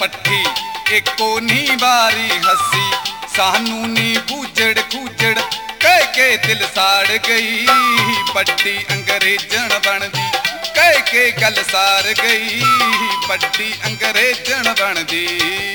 पट्ठी एको नी बारी हसी सानू नी बूझड़ खूजड़ कह के दिल साड़ गई बड़ी अंग्रेजन बनदी कह के गल सार गई बड़ी अंग्रेजन बनदी।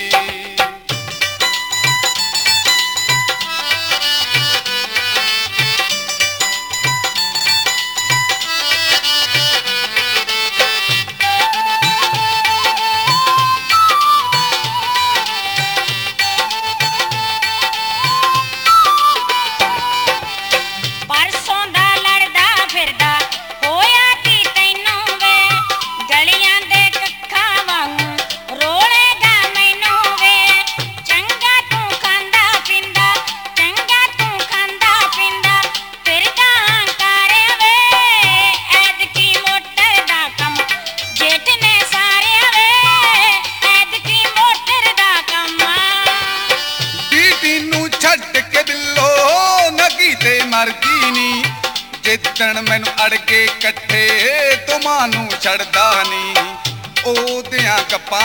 मरदी नी जिदन मैनू अड़के कट्ठे तुमानू छड़दा नी ओदियां गप्पां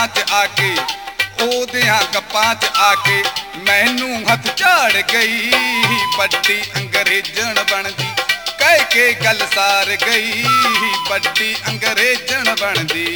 च आके मैनू हथ झाड़ गई बड़ी अंग्रेजन बनदी कह के गल सार गई बड़ी अंग्रेजन बनदी।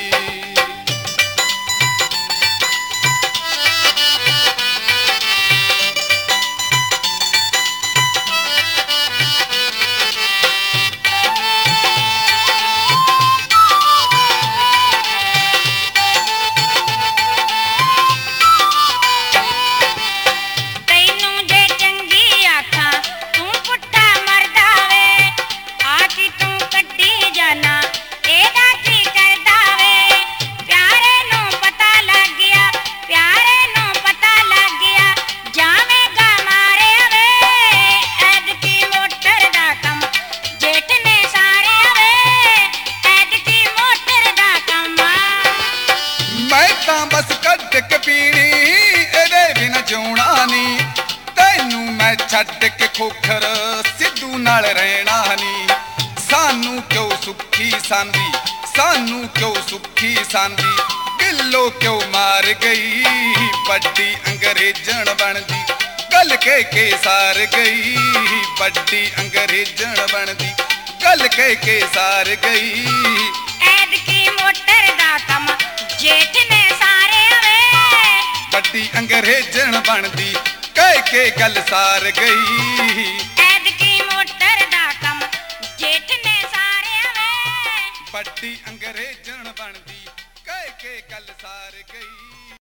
बस कट के पीनी एदे बिना जोना नी तैनू मैं छड्ड के खोखर सिद्धू नाल रहना नी सानू क्यों सुखी सांदी दिलों क्यों मार गई बड़ी अंग्रेजन बनदी गल के सार गई बड़ी अंग्रेजन बनदी गल के सार गई। ऐद की मोटर दा कम जेठ ने बड़ी अंग्रेजन बनदी कह के गल सार गई ऐद की मोटर दा कम जेठ ने सारे वे बड़ी अंग्रेजन बनदी कह के गल सार गई।